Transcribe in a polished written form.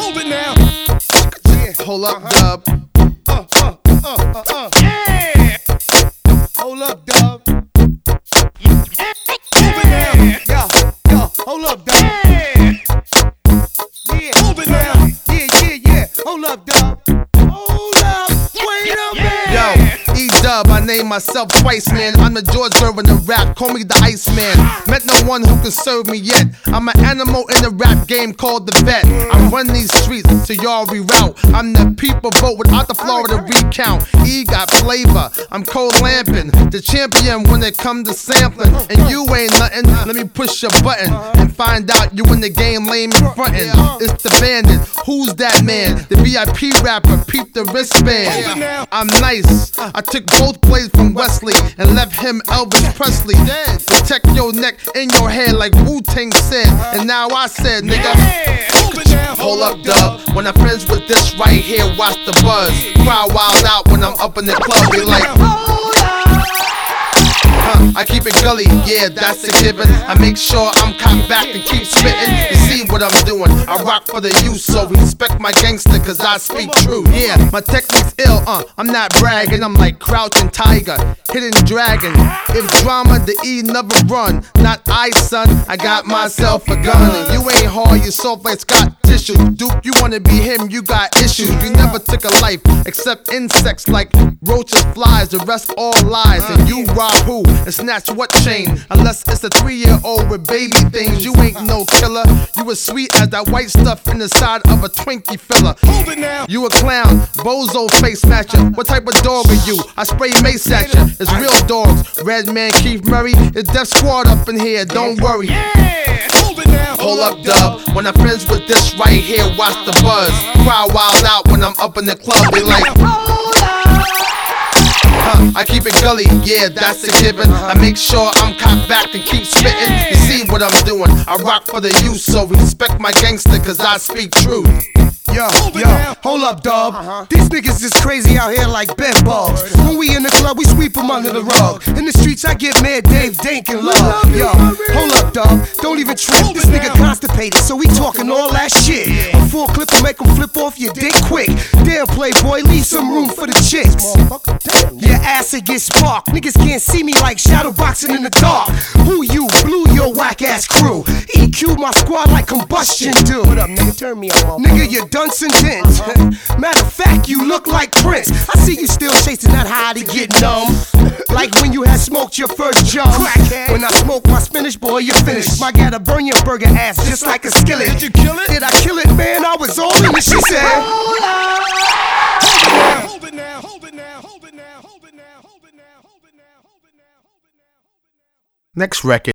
Hold it now. Hold up, dub. Yeah. Hold up, dub. Hold it now. Yo, hold up, dub. Yeah, Hold it now. yeah. Hold up, dub. Hold up. Wait a minute. Yo, E-Dub, I named myself twice, man. I'm the George Gervin of rap, call me the Iceman. Met no one who can serve me yet. I'm an animal in the rap game called the vet. I run these streets so y'all reroute. I'm the people vote without the Florida recount. E got flavor, I'm cold lamping. The champion when it come to sampling. And you ain't nothing, let me push your button and find out you in the game lame in frontin'. It's the bandit, who's that man? The VIP rapper, peep the wristband. I'm nice, I took both plays from Wesley and left him Elvis Presley. Protect your neck and your head like Wu-Tang said. And now I said, nigga, hold up, dub. When I'm friends with this right here, watch the buzz. Crowd wild out when I'm up in the club. Be like, I keep it gully, yeah, that's a given. I make sure I'm cocked back and keep spitting. You see what I'm doing? I rock for the youth, so respect my gangster, cause I speak true. Yeah, my technique's ill, I'm not bragging. I'm like Crouching Tiger, Hidden Dragon. If drama, the E never run. Not I, son, I got myself a gun. And you ain't hard, you soft like Scott tissue. Duke, you wanna be him, you got issues. You never took a life, except insects like roaches, flies. The rest all lies, and you rob who? And snatch what chain? Unless it's a 3-year-old with baby things. You ain't no killer. You as sweet as that white stuff in the side of a Twinkie filler. Hold it now. You a clown, bozo face matcher. What type of dog are you? I spray mace at you. It's real dogs. Red Man Keith Murray. It's Def Squad up in here. Don't worry. Yeah. Hold it now. Hold up, dub. When I'm friends with this right here, watch the buzz. Crowd wild out when I'm up in the club. Be like, I keep it gully, yeah, that's a given. I make sure I'm cocked back and keep spitting. You see what I'm doing? I rock for the youth, so respect my gangster, cause I speak true. Yo, hold up, dawg. These niggas is crazy out here like bed bugs. When we in the club, we sweep them under the rug. In the streets, I get mad Dave Dankin' love. Yo, hold up, dawg. Don't even trip. This nigga constipated, so he talking all that shit. A full clip will make him flip off your dick quick. Damn, playboy, leave some room for the chicks. Your acid get sparked. Niggas can't see me like shadow boxing in the dark. Who you? Blew your whack ass crew. EQ my squad like combustion do. What up, nigga? Turn me on. Nigga, you're done sentence. Matter of fact, you look like Prince. I see you still chasing that high to get numb. Like when you had smoked your first jump. When I smoke my spinach, boy, you're finished. My gotta burn your burger ass just like a skillet. Did you kill it? Did I kill it, man? I was all in it. She said, Hold it now. Hold it now. Hold it now. Hold it now. Hold it now. Hold it now. Hold it now. Hold it now. Next record.